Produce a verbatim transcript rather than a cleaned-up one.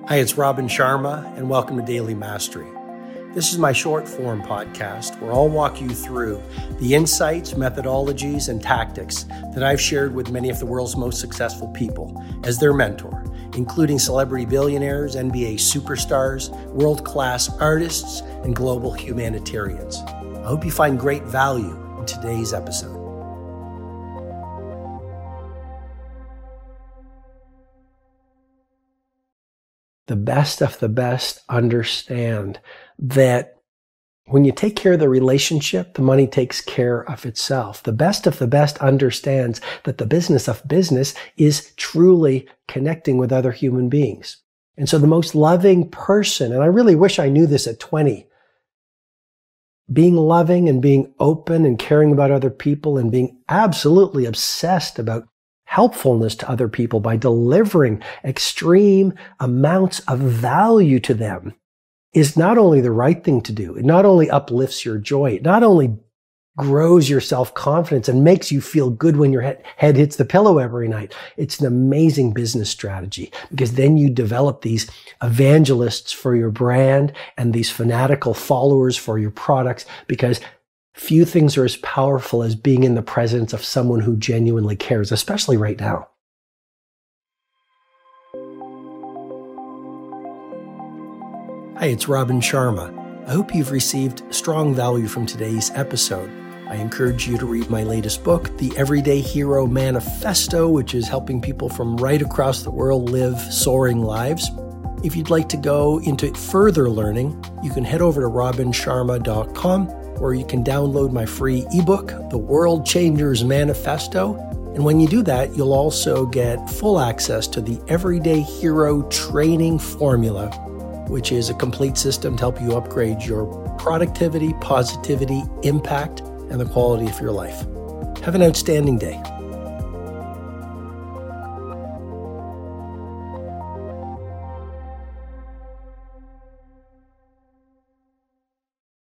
Hi, it's Robin Sharma, and welcome to Daily Mastery. This is my short form podcast where I'll walk you through the insights, methodologies, and tactics that I've shared with many of the world's most successful people as their mentor, including celebrity billionaires, N B A superstars, world-class artists, and global humanitarians. I hope you find great value in today's episode. The best of the best understand that when you take care of the relationship, the money takes care of itself. The best of the best understands that the business of business is truly connecting with other human beings. And so the most loving person, and I really wish I knew this at twenty, being loving and being open and caring about other people and being absolutely obsessed about helpfulness to other people by delivering extreme amounts of value to them is not only the right thing to do. It not only uplifts your joy, it not only grows your self-confidence and makes you feel good when your head, head hits the pillow every night. It's an amazing business strategy because then you develop these evangelists for your brand and these fanatical followers for your products, because few things are as powerful as being in the presence of someone who genuinely cares, especially right now. Hi, it's Robin Sharma. I hope you've received strong value from today's episode. I encourage you to read my latest book, The Everyday Hero Manifesto, which is helping people from right across the world live soaring lives. If you'd like to go into further learning, you can head over to robin sharma dot com, where you can download my free ebook, The World Changers Manifesto. And when you do that, you'll also get full access to the Everyday Hero Training Formula, which is a complete system to help you upgrade your productivity, positivity, impact, and the quality of your life. Have an outstanding day.